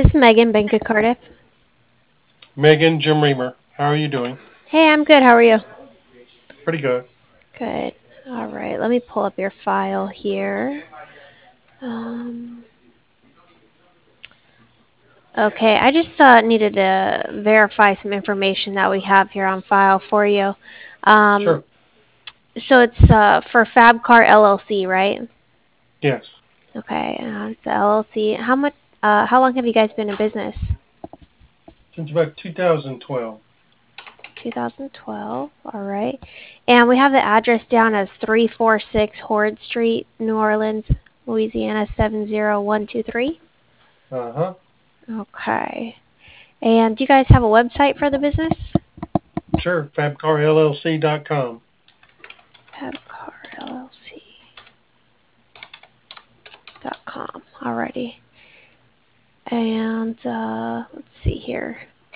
is Megan, Bank of Cardiff. Megan, Jim Reamer. How are you doing? Hey, I'm good. How are you? Pretty good. Good. All right. Let me pull up your file here. Um, okay. I just needed to verify some information that we have here on file for you. Um, Sure. so it's for Fabcar LLC, right? Yes. Okay. It's the LLC. How long have you guys been in business? Since about 2012. 2012. All right. And we have the address down as 346 Horde Street, New Orleans, Louisiana 70123. Uh-huh. Okay. And do you guys have a website for the business? Sure. FabCarLLC.com. FabcarLLC.com. Alrighty. And let's see here.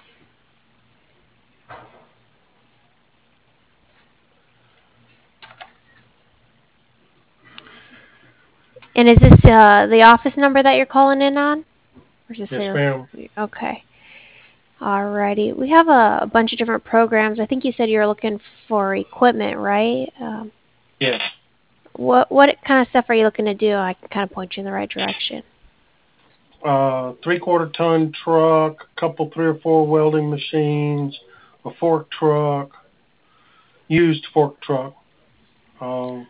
And is this the office number that you're calling in on? Or is this Yes, ma'am. okay. Alrighty. We have a bunch of different programs. I think you said you're looking for equipment, right? Yes. What kind of stuff are you looking to do? I can kind of point you in the right direction. 3/4 ton truck, a couple, 3 or 4 welding machines, a fork truck, used fork truck. Um,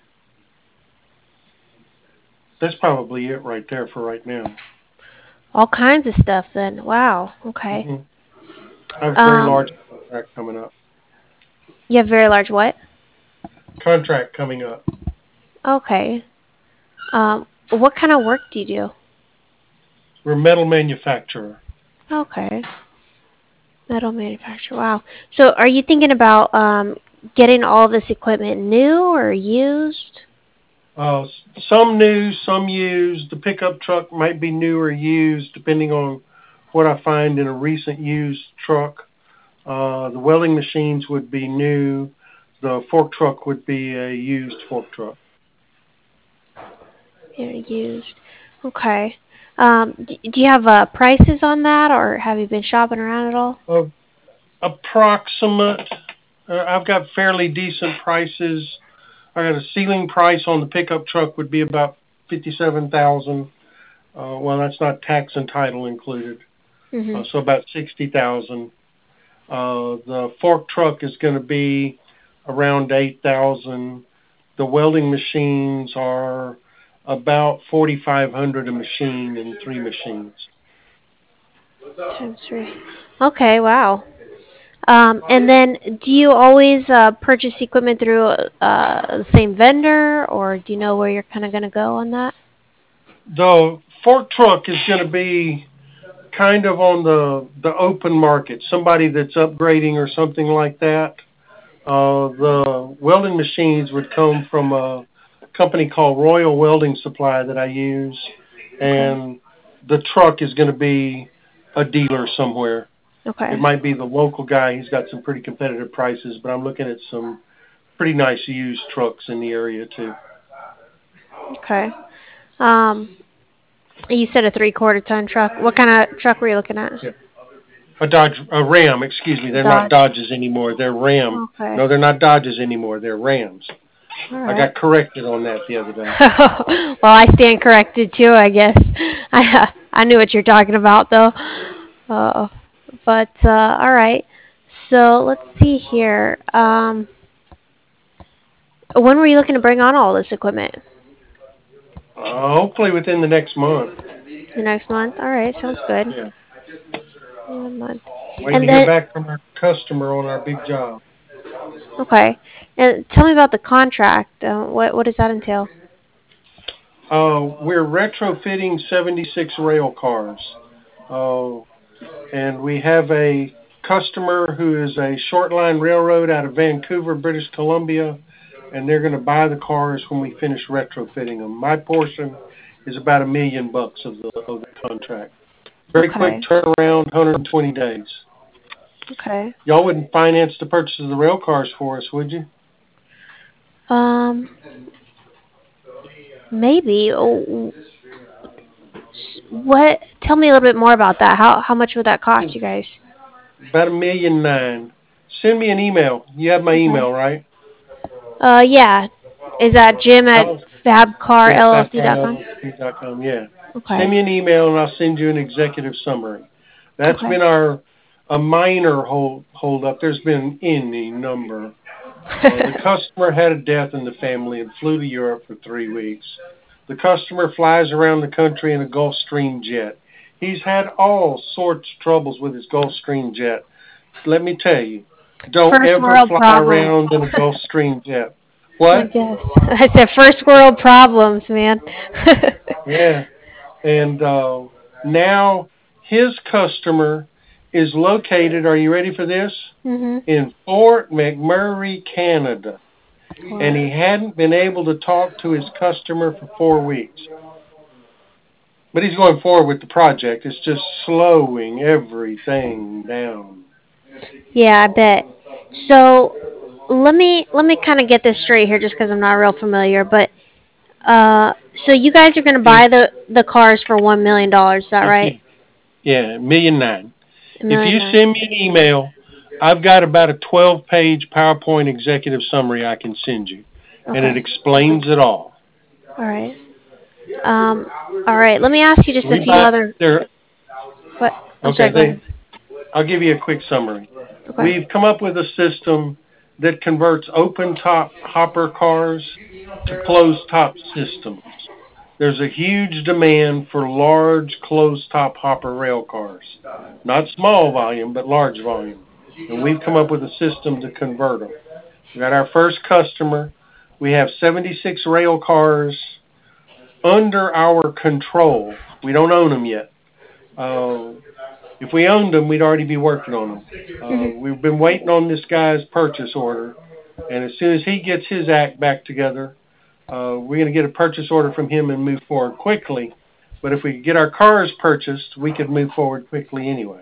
that's probably it right there for right now. All kinds of stuff then. Wow. Okay. hmm I have a very Um, large contract coming up. you have very large what? Contract coming up. Okay. What kind of work do you do? We're a metal manufacturer. Okay. Metal manufacturer. Wow. So are you thinking about getting all this equipment new or used? Uh, some new, some used. The pickup truck might be new or used, depending on what I find in a recent used truck. The welding machines would be new. The fork truck would be a used fork truck. Yeah, used. Okay. Do you have prices on that, or have you been shopping around at all? Uh, Approximate. I've got fairly decent prices. I got a ceiling price on the pickup truck would be about 57,000. Well, that's not tax and title included. Mhm. So about 60,000. The fork truck is going to be around 8,000. The welding machines are about 4,500 a machine in 3 machines. Times three. Okay. Wow. And then, do you always purchase equipment through the same vendor, or do you know where you're kind of going to go on that? The fork truck is going to be kind of on the open market, somebody that's upgrading or something like that. The welding machines would come from a company called Royal Welding Supply that I use, Okay. and the truck is going to be a dealer somewhere. It Okay. might be the local guy. He's got some pretty competitive prices, but I'm looking at some pretty nice used trucks in the area too. Okay. Um, you said a 3/4 ton truck. What kind of truck were you looking at? Yeah. A Ram, excuse me. They're not Dodge. Dodges anymore. They're Ram. Okay. No, they're not Dodges anymore. They're Rams. All I right. got corrected on that the other day. Well, I stand corrected too, I guess. I knew what you're talking about though. Uh, but all right. So let's see here. When were you looking to bring on all this equipment? Hopefully within the next month. The next month. All right. Sounds good. Yeah. 1 month. Waiting to And hear then back from our customer on our big job. okay. And tell me about the contract. What does that entail? We're retrofitting 76 rail cars. Uh, and we have a customer who is a short line railroad out of Vancouver, British Columbia, and they're going to buy the cars when we finish retrofitting them. My portion is about $1 million of the contract. Very quick Okay. turnaround, 120 days. Okay. Y'all wouldn't finance the purchase of the rail cars for us, would you? Um, maybe. Oh, What? Tell me a little bit more about that. How much would that cost you guys? About $1,000,009. Send me an email. You have my Okay. email, right? Yeah. Is that Jim at Tell us. Yeah, fabcarllc.com? FabCarLLC.com. Yeah. Send Okay. me an email and I'll send you an executive summary. That's Okay. been a minor hold up. There's been any number. The customer had a death in the family and flew to Europe for 3 weeks. The customer flies around the country in a Gulfstream jet. He's had all sorts of troubles with his Gulfstream jet. Let me tell you, don't First ever world fly problems. around in a Gulfstream jet. I What? guess. I said first world problems, man. Yeah. And now his customer is located, are you ready for this? Mhm. In Fort McMurray, Canada. And he hadn't been able to talk to his customer for 4 weeks. But he's going forward with the project. It's just slowing everything down. Yeah, I bet. So let me kind of get this straight here, just because I'm not real familiar. But so you guys are gonna If buy the cars for $1 million, is that if right? you yeah, 1,000,009. A If million you nine. send me an email, I've got about a 12-page PowerPoint executive summary I can send you, and it Okay. explains it all. All right. Um. All right. Let me ask you just a We few buy other. there. What? I'm Okay, sorry. Go ahead. I'll give you a quick summary. Okay. We've come up with a system that converts open top hopper cars to closed top systems. There's a huge demand for large closed top hopper rail cars. Not small volume, but large volume. And we've come up with a system to convert them. We got our first customer. We have 76 rail cars under our control. We don't own them yet. If we owned them, we'd already be working on them. Mhm. We've been waiting on this guy's purchase order, and as soon as he gets his act back together, we're going to get a purchase order from him and move forward quickly. But if we could get our cars purchased, we could move forward quickly anyway.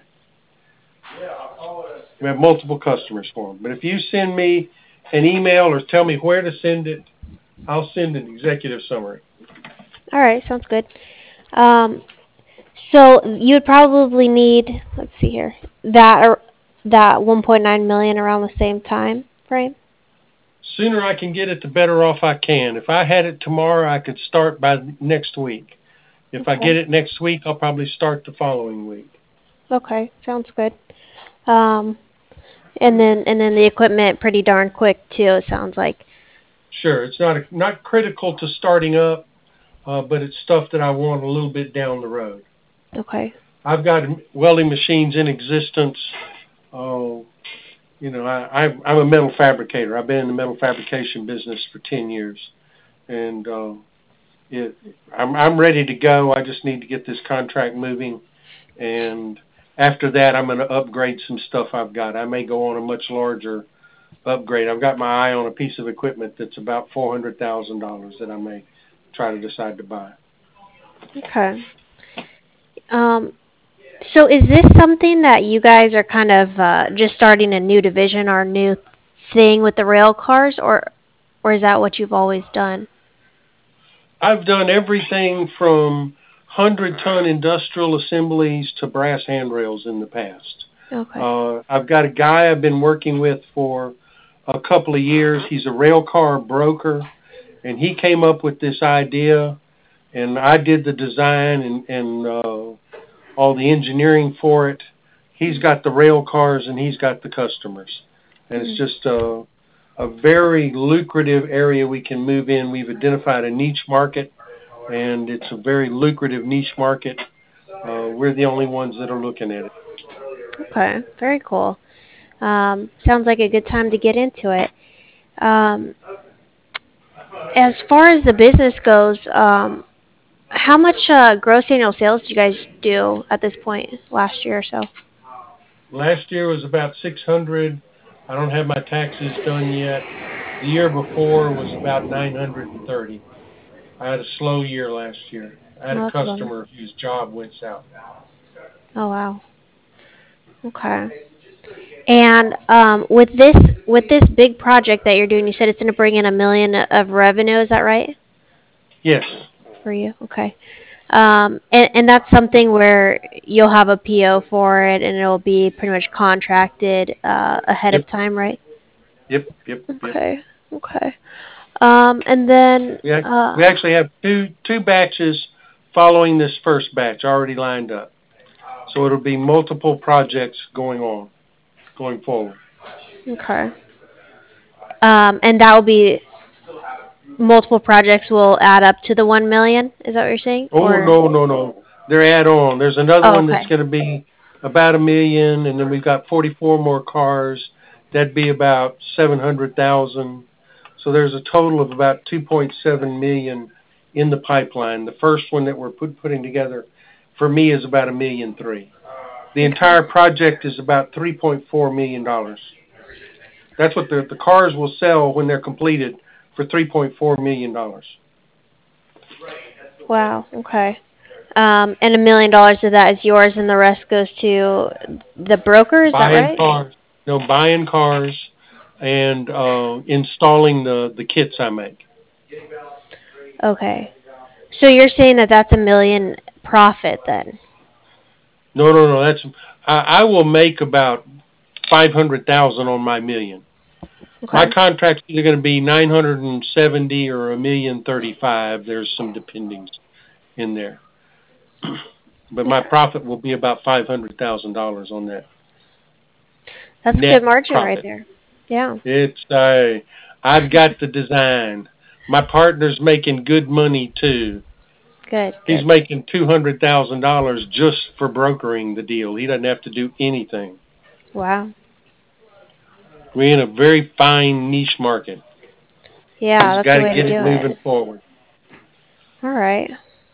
We have multiple customers for them. But if you send me an email or tell me where to send it, I'll send an executive summary. All right. Sounds good. Um. So you'd probably need. Let's see here. That 1.9 million around the same time frame. Sooner I can get it, the better off I can. If I had it tomorrow, I could start by next week. If I Okay. get it next week, I'll probably start the following week. Okay. Sounds good. Um. And then the equipment pretty darn quick too. It sounds like. Sure, it's not critical to starting up, but it's stuff that I want a little bit down the road. Okay. I've got welding machines in existence. Oh, I'm a metal fabricator. I've been in the metal fabrication business for 10 years, and I'm ready to go. I just need to get this contract moving, and after that, I'm going to upgrade some stuff I've got. I may go on a much larger upgrade. I've got my eye on a piece of equipment that's about $400,000 that I may try to decide to buy. Okay. Um. So is this something that you guys are kind of just starting a new division or a new thing with the rail cars, or is that what you've always done? I've done everything from 100-ton industrial assemblies to brass handrails in the past. Okay. I've got a guy I've been working with for a couple of years. He's a rail car broker, and he came up with this idea, and I did the design and all the engineering for it. He's got the rail cars, and he's got the customers, and it's Mm. just a very lucrative area we can move in. We've identified a niche market, and it's a very lucrative niche market. We're the only ones that are looking at it. Okay. Very cool. Sounds like a good time to get into it. Um, as far as the business goes, how much gross annual sales do you guys do at this point last year or so? Last year was about 600. I don't have my taxes done yet. The year before was about 930. I had a slow year last year. I had a Oh, that's a bummer. customer whose job went south. Oh, wow. Okay. And with this big project that you're doing, you said it's going to bring in $1 million of revenue. Is that right Yes. for you? Okay. And that's something where you'll have a PO for it, and it'll be pretty much contracted ahead of Yep, time, right? yep, yep, yep. Okay. Okay. And then We actually have two batches following this first batch already lined up. So it'll be multiple projects going forward. okay. And that will be multiple projects will add up to the 1 million. Is that what you're saying? Oh, Or no, no, no. They're add on. There's another oh, one that's okay. going to be about 1 million, and then we've got 44 more cars. That'd be about 700,000. So there's a total of about 2.7 million in the pipeline. The first one that we're putting together for me is about 1,300,000. The Okay. entire project is about $3.4 million. That's what the cars will sell when they're completed for $3.4 million. Wow. Okay. And $1 million of that is yours, and the rest goes to the broker. Is that Buying right? cars, buying cars and installing the kits I make. Okay. So you're saying that that's $1 million profit then? No, no, no. I will make about 500,000 on my million. My Okay. contract's either going to be 970 or 1,035. There's some dependings in there, but my Okay. profit will be about $500,000 on that That's a good net margin right profit. there. Yeah. It's I've got the design. My partner's making good money too. Good. He's Good. making $200,000 just for brokering the deal. He doesn't have to do anything. Wow. We're in a very fine niche market. Yeah, Just that's got the to way to get it do it. moving forward. All right.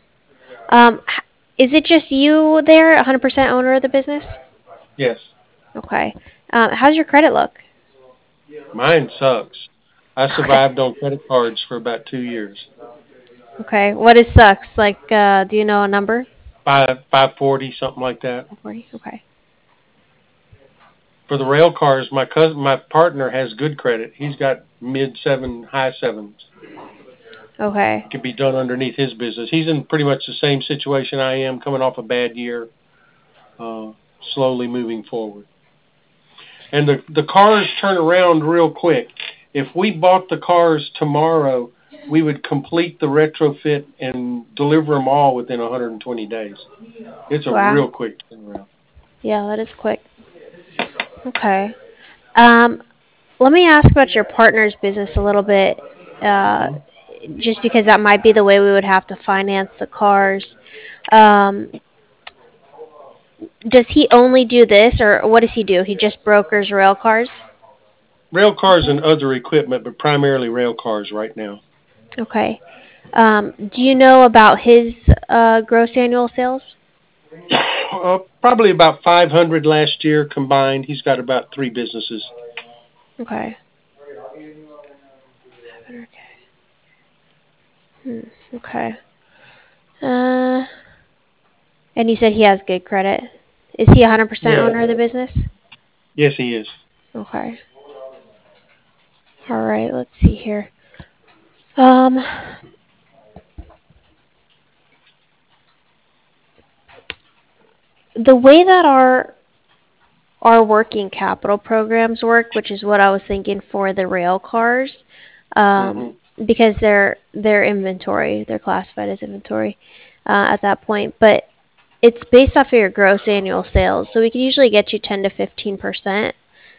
Is it just you there, 100% owner of the business? Yes, Okay. How's your credit look? mine sucks. I Okay. survived on credit cards for about 2 years. Okay. What is sucks? Like, do you know a number? 540, something like that. 40. Okay. For the rail cars, my partner has good credit. He's got mid seven, high sevens. Okay. Could be done underneath his business. He's in pretty much the same situation I am, coming off a bad year, uh, slowly moving forward. And the cars turn around real quick. If we bought the cars tomorrow, we would complete the retrofit and deliver them all within 120 days. It's a Wow. real quick turnaround. Yeah, that is quick. Okay. Um, Let me ask about your partner's business a little bit, uh, Hmm. just because that might be the way we would have to finance the cars. Um, does he only do this, or what does he do? He just brokers rail cars? Rail You cars said? and other equipment, but primarily rail cars right now. Okay. Do you know about his gross annual sales? Probably about 500 last year combined. He's got about three businesses. Okay. Hmm. Okay. Uh, and you said he has good credit. Is he 100% Yeah. owner of the business? Yes, he is. Okay. All right. Let's see here. Um, the way that our working capital programs work, which is what I was thinking for the rail cars, Hmm. because they're inventory, they're classified as inventory at that point. But it's based off of your gross annual sales, so we can usually get you 10 to 15%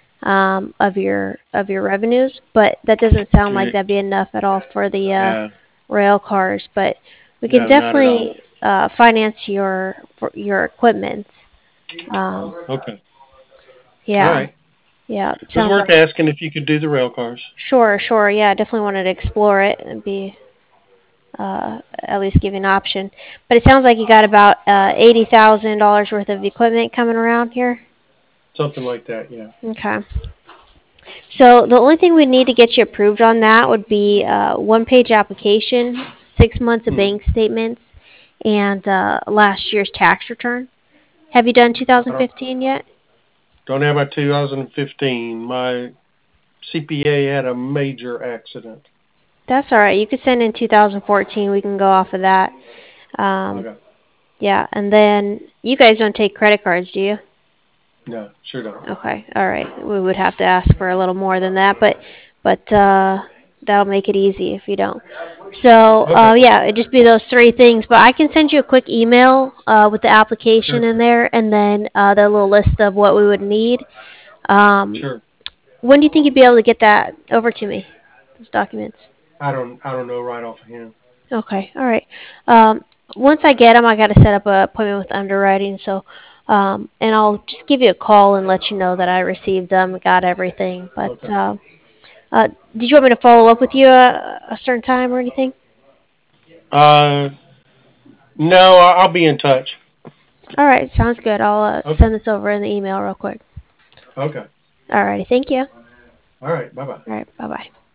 of your revenues. But that doesn't sound like Okay. that'd be enough at all for the Yeah. rail cars. But we can No, not at all. definitely finance your equipment. Um, Okay. All yeah. right. Yeah, It was sounds worth like asking if you could do the rail cars. sure, sure. Yeah, definitely wanted to explore it and be at least give you an option. But it sounds like you got about $80,000 worth of equipment coming around here. Something like that, yeah. Okay. So the only thing we need to get you approved on that would be one-page application, 6 months of Hmm. bank statements, and last year's tax return. Have you done I don't 2015 yet? don't have my 2015. My CPA had a major accident. That's all right. You could send in 2014. We can go off of that. Um, Okay. Yeah, and then you guys don't take credit cards, do you? No, sure don't. Okay, all right. We would have to ask for a little more than that, but that'll make it easy if you don't. So Okay, yeah, it'd just be those three things. But I can send you a quick email with the application sure, in there, and then the little list of what we would need. Um, sure. when do you think you'd be able to get that over to me? Those documents. I don't know right offhand. Okay, all right. Um, once I get them, I got to set up an appointment with underwriting. So, and I'll just give you a call and let you know that I received them, got everything. But Okay. did you want me to follow up with you a certain time or anything? Uh, no, I'll be in touch. All right, sounds good. I'll Okay. send this over in the email real quick. Okay. All righty, thank you. All right. Bye bye. All right, bye bye.